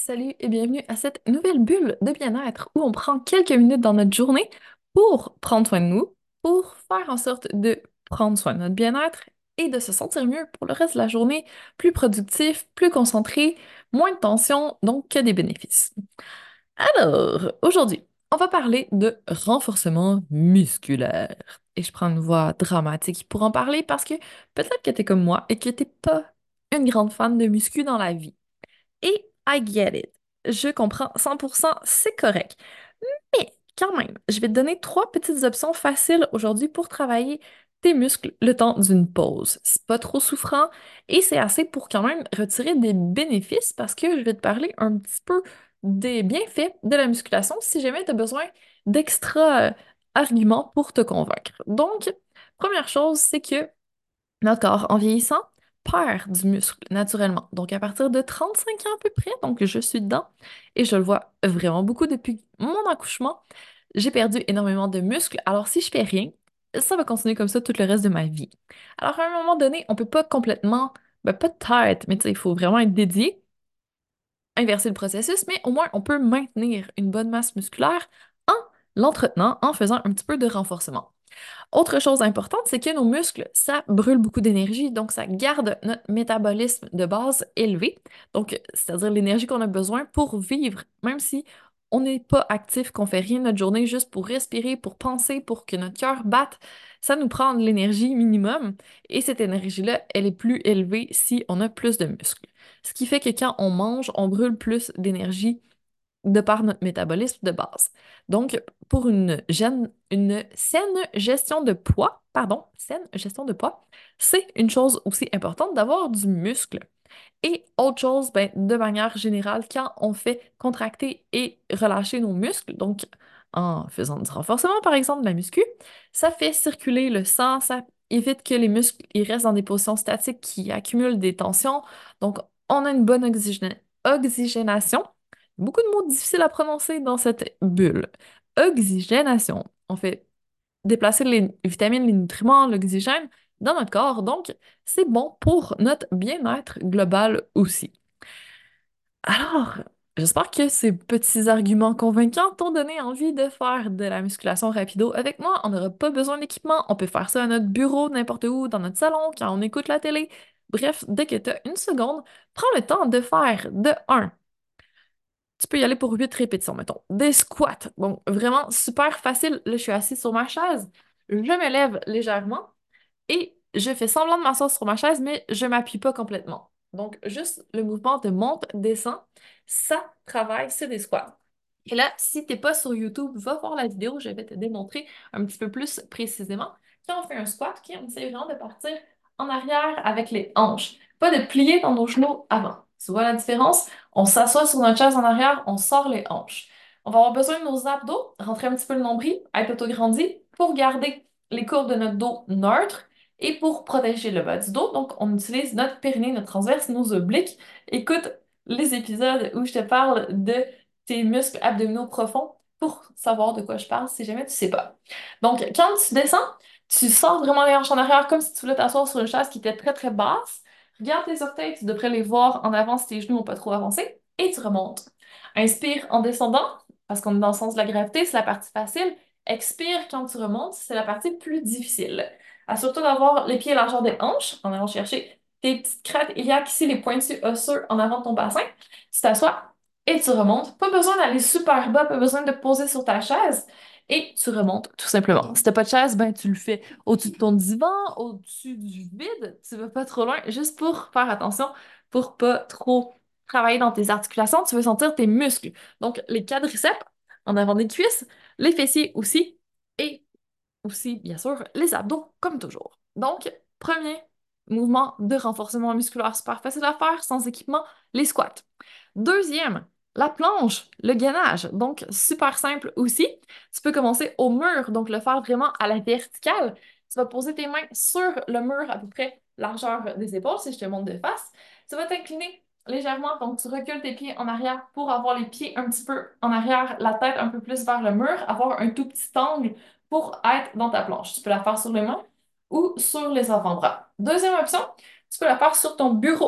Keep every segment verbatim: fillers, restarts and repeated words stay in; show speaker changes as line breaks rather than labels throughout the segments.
Salut et bienvenue à cette nouvelle bulle de bien-être où on prend quelques minutes dans notre journée pour prendre soin de nous, pour faire en sorte de prendre soin de notre bien-être et de se sentir mieux pour le reste de la journée, plus productif, plus concentré, moins de tension, donc que des bénéfices. Alors, aujourd'hui, on va parler de renforcement musculaire. Et je prends une voix dramatique pour en parler parce que peut-être que t'es comme moi et que t'es pas une grande fan de muscu dans la vie. Et I get it. Je comprends cent pour cent, c'est correct. Mais quand même, je vais te donner trois petites options faciles aujourd'hui pour travailler tes muscles le temps d'une pause. C'est pas trop souffrant et c'est assez pour quand même retirer des bénéfices parce que je vais te parler un petit peu des bienfaits de la musculation si jamais tu as besoin d'extra euh, arguments pour te convaincre. Donc, première chose, c'est que notre corps, en vieillissant, perd du muscle naturellement. Donc, à partir de trente-cinq ans à peu près, donc je suis dedans, et je le vois vraiment beaucoup depuis mon accouchement, j'ai perdu énormément de muscles. Alors, si je fais rien, ça va continuer comme ça tout le reste de ma vie. Alors, à un moment donné, on peut pas complètement, ben, pas de tête, mais tu sais, il faut vraiment être dédié, inverser le processus, mais au moins, on peut maintenir une bonne masse musculaire en l'entretenant, en faisant un petit peu de renforcement. Autre chose importante, c'est que nos muscles, ça brûle beaucoup d'énergie, donc ça garde notre métabolisme de base élevé, donc c'est-à-dire l'énergie qu'on a besoin pour vivre, même si on n'est pas actif, qu'on fait rien de notre journée juste pour respirer, pour penser, pour que notre cœur batte, ça nous prend de l'énergie minimum, et cette énergie-là, elle est plus élevée si on a plus de muscles. Ce qui fait que quand on mange, on brûle plus d'énergie de par notre métabolisme de base. Donc, pour une, gêne- une saine gestion de poids, pardon, saine gestion de poids, c'est une chose aussi importante d'avoir du muscle. Et autre chose, ben, de manière générale, quand on fait contracter et relâcher nos muscles, donc en faisant du renforcement, par exemple, de la muscu, ça fait circuler le sang, ça évite que les muscles ils restent dans des positions statiques qui accumulent des tensions. Donc, on a une bonne oxygéna- oxygénation. Beaucoup de mots difficiles à prononcer dans cette bulle. Oxygénation. On fait déplacer les vitamines, les nutriments, l'oxygène dans notre corps. Donc, c'est bon pour notre bien-être global aussi. Alors, j'espère que ces petits arguments convaincants t'ont donné envie de faire de la musculation rapido avec moi. On n'aura pas besoin d'équipement. On peut faire ça à notre bureau, n'importe où, dans notre salon, quand on écoute la télé. Bref, dès que tu as une seconde, prends le temps de faire de un. Tu peux y aller pour huit répétitions, mettons. Des squats. Donc, vraiment super facile. Là, je suis assise sur ma chaise. Je me lève légèrement et je fais semblant de m'asseoir sur ma chaise, mais je m'appuie pas complètement. Donc, juste le mouvement de monte, descend, ça travaille, c'est des squats. Et là, si t'es pas sur YouTube, va voir la vidéo, je vais te démontrer un petit peu plus précisément. Quand on fait un squat, ok, on essaie vraiment de partir en arrière avec les hanches, pas de plier dans nos genoux avant. Tu vois la différence? On s'assoit sur notre chaise en arrière, on sort les hanches. On va avoir besoin de nos abdos, rentrer un petit peu le nombril, être autograndi pour garder les courbes de notre dos neutres et pour protéger le bas du dos. Donc, on utilise notre périnée, notre transverse, nos obliques. Écoute les épisodes où je te parle de tes muscles abdominaux profonds pour savoir de quoi je parle si jamais tu sais pas. Donc, quand tu descends, tu sors vraiment les hanches en arrière comme si tu voulais t'asseoir sur une chaise qui était très très basse. Regarde tes orteils, tu devrais les voir en avant si tes genoux n'ont pas trop avancé et tu remontes. Inspire en descendant parce qu'on est dans le sens de la gravité, c'est la partie facile. Expire quand tu remontes, c'est la partie plus difficile. Assure-toi d'avoir les pieds à la largeur des hanches en allant chercher tes petites crêtes iliaques ici, les pointus osseux en avant de ton bassin. Tu t'assois et tu remontes. Pas besoin d'aller super bas, pas besoin de te poser sur ta chaise. Et tu remontes tout simplement. Si t'as pas de chaise, ben tu le fais au-dessus de ton divan, au-dessus du vide. Tu vas pas trop loin, juste pour faire attention, pour pas trop travailler dans tes articulations. Tu veux sentir tes muscles. Donc les quadriceps en avant des cuisses, les fessiers aussi. Et aussi, bien sûr, les abdos, comme toujours. Donc, premier mouvement de renforcement musculaire super facile à faire, sans équipement, les squats. Deuxième, la planche, le gainage. Donc, super simple aussi. Tu peux commencer au mur, donc le faire vraiment à la verticale. Tu vas poser tes mains sur le mur à peu près largeur des épaules, si je te montre de face. Tu vas t'incliner légèrement, donc tu recules tes pieds en arrière pour avoir les pieds un petit peu en arrière, la tête un peu plus vers le mur, avoir un tout petit angle pour être dans ta planche. Tu peux la faire sur les mains ou sur les avant-bras. Deuxième option, tu peux la faire sur ton bureau.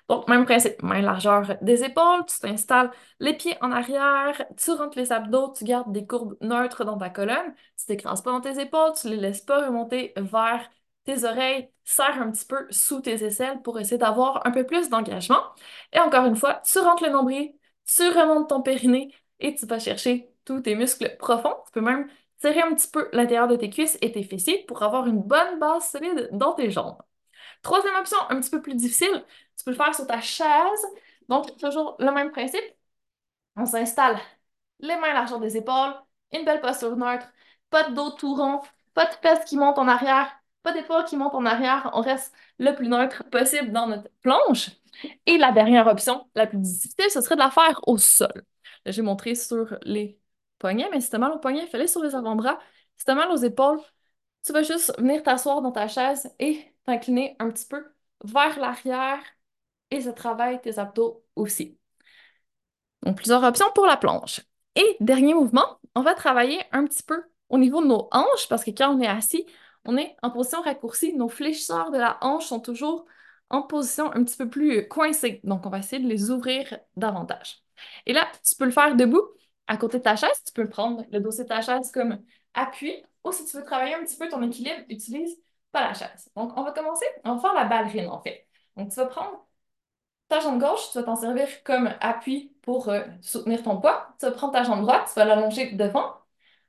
Donc, même principe, même largeur des épaules, tu t'installes les pieds en arrière, tu rentres les abdos, tu gardes des courbes neutres dans ta colonne, tu t'écrases pas dans tes épaules, tu les laisses pas remonter vers tes oreilles, serre un petit peu sous tes aisselles pour essayer d'avoir un peu plus d'engagement. Et encore une fois, tu rentres le nombril, tu remontes ton périnée et tu vas chercher tous tes muscles profonds. Tu peux même serrer un petit peu l'intérieur de tes cuisses et tes fessiers pour avoir une bonne base solide dans tes jambes. Troisième option, un petit peu plus difficile, tu peux le faire sur ta chaise. Donc, toujours le même principe. On s'installe les mains à la largeur des épaules, une belle posture neutre, pas de dos tout rond, pas de fesses qui montent en arrière, pas d'épaules qui montent en arrière. On reste le plus neutre possible dans notre planche. Et la dernière option, la plus difficile, ce serait de la faire au sol. Là, j'ai montré sur les poignets, mais si t'as mal aux poignets, fais-les sur les avant-bras. Si t'as mal aux épaules, tu vas juste venir t'asseoir dans ta chaise et t'incliner un petit peu vers l'arrière et ça travaille tes abdos aussi. Donc, plusieurs options pour la planche. Et dernier mouvement, on va travailler un petit peu au niveau de nos hanches parce que quand on est assis, on est en position raccourcie. Nos fléchisseurs de la hanche sont toujours en position un petit peu plus coincée. Donc, on va essayer de les ouvrir davantage. Et là, tu peux le faire debout à côté de ta chaise. Tu peux prendre le dossier de ta chaise comme appui. Ou si tu veux travailler un petit peu ton équilibre, utilise pas la chaise. Donc, on va commencer. On va faire la ballerine en fait. Donc, tu vas prendre ta jambe gauche, tu vas t'en servir comme appui pour euh, soutenir ton poids. Tu vas prendre ta jambe droite, tu vas l'allonger devant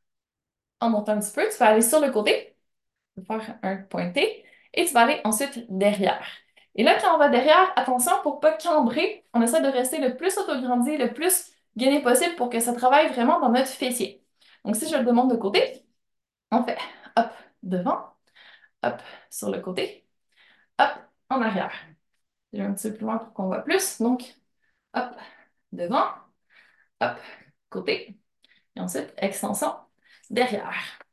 en montant un petit peu. Tu vas aller sur le côté, tu vas faire un pointé, et tu vas aller ensuite derrière. Et là, quand on va derrière, attention pour ne pas cambrer, on essaie de rester le plus autograndi, le plus gainé possible pour que ça travaille vraiment dans notre fessier. Donc, si je le demande de côté, on fait hop, devant, hop, sur le côté, hop, en arrière. Je vais un petit peu plus loin pour qu'on voit plus. Donc, hop, devant, hop, côté, et ensuite extension derrière.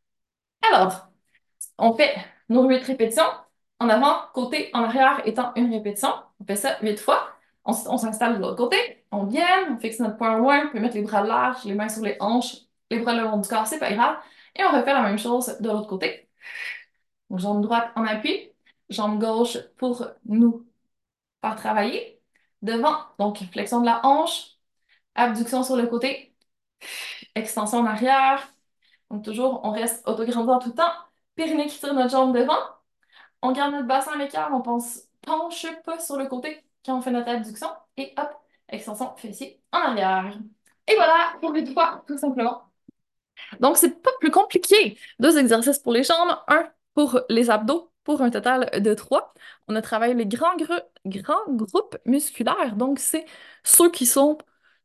Alors, on fait nos huit répétitions, en avant, côté, en arrière étant une répétition. On fait ça huit fois. Ensuite, on s'installe de l'autre côté, on vient, on fixe notre poing loin, on peut mettre les bras larges, les mains sur les hanches, les bras le long du corps, c'est pas grave. Et on refait la même chose de l'autre côté. Donc, jambe droite en appui, jambe gauche pour nous faire travailler. Devant, donc flexion de la hanche, abduction sur le côté, extension en arrière. Donc toujours, on reste autograndissant tout le temps. Périnée qui tire notre jambe devant. On garde notre bassin à l'écart, on pense penche pas sur le côté quand on fait notre abduction. Et hop, extension fessier en arrière. Et voilà, pour les fois, tout simplement. Donc, c'est pas plus compliqué. Deux exercices pour les jambes, un pour les abdos, pour un total de trois. On a travaillé les grands, gru- grands groupes musculaires. Donc, c'est ceux qui sont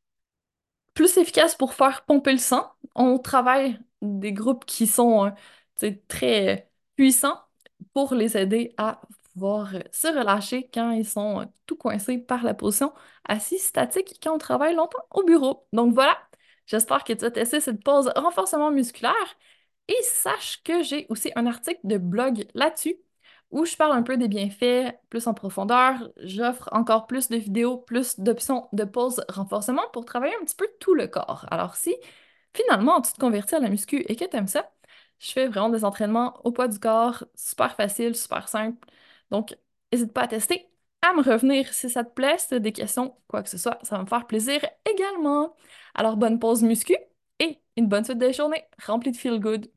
plus efficace pour faire pomper le sang. On travaille des groupes qui sont euh, tu sais, très puissants pour les aider à pouvoir euh, se relâcher quand ils sont euh, tout coincés par la position assise statique quand on travaille longtemps au bureau. Donc voilà, j'espère que tu as testé cette pause renforcement musculaire et sache que j'ai aussi un article de blog là-dessus où je parle un peu des bienfaits plus en profondeur. J'offre encore plus de vidéos, plus d'options de pause renforcement pour travailler un petit peu tout le corps. Alors si finalement tu te convertis à la muscu et que tu aimes ça, je fais vraiment des entraînements au poids du corps, super facile, super simple. Donc n'hésite pas à tester, à me revenir si ça te plaît, si tu as des questions, quoi que ce soit, ça va me faire plaisir également. Alors bonne pause muscu et une bonne suite de journée remplie de feel good.